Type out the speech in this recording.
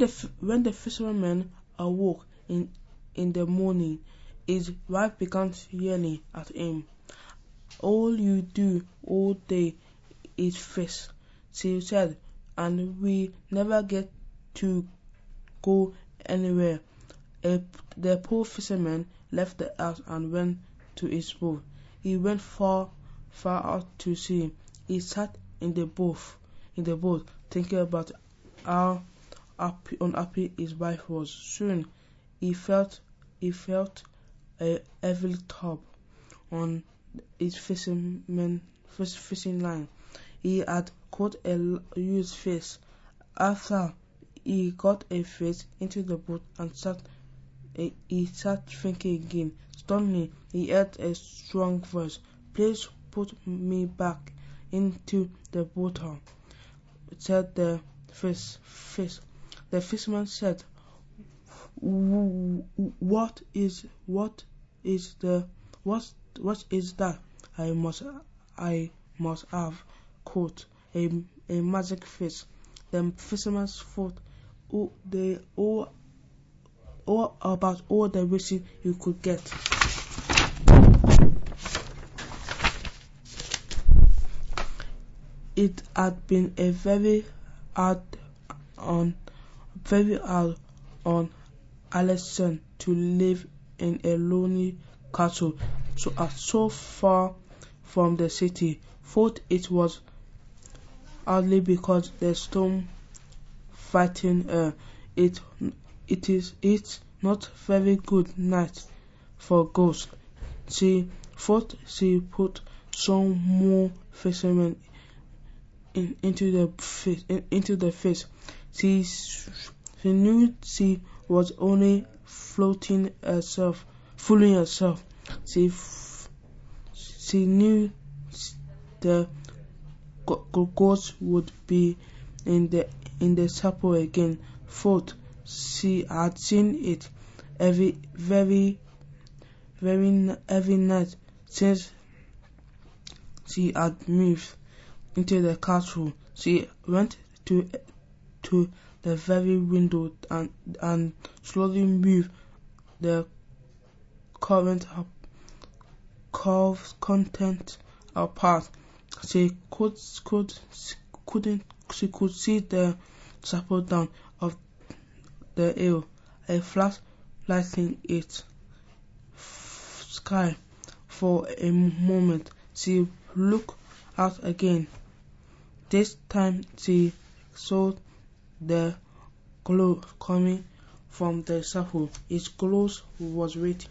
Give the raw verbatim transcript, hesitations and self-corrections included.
the when the fisherman awoke in in the morning, his wife began yelling at him. "All you do all day is fish," she said, "and we never get to go anywhere." A, the poor fisherman left the house and went to his boat. He went far, far out to sea. He sat in the boat, in the boat, thinking about how happy, unhappy his wife was. Soon, he felt, he felt a heavy tug on his fisherman, fish, fishing line. He had caught a huge fish. After he got a fish into the boat and sat, he sat thinking again. Suddenly, he heard a strong voice. "Please put me back into the water," said the fish. fish. The fisherman said, "What is what is the what what is that? I must I must have caught a a magic fish." The fisherman thought oh, they all all about all the wishes you could get. It had been a very hard on very hard on Alison to live in a lonely castle so uh, so far from the city. Thought it was hardly because the storm fighting her. It it is it's not very good night for ghosts. She thought she put some more fishermen in, into the fish in, into the fish. She she knew she was only floating herself, fooling herself. She she knew the ghost would be in the in the chapel again. Thought she had seen it every very very every night since she had moved into the castle. She went to to the very window and and slowly moved the current up curved content apart. She could could couldn't she could see the chapel down of the hill, a flash lighting its sky. For a moment she looked out again. This time she saw the glow coming from the chapel. Its glow was waiting.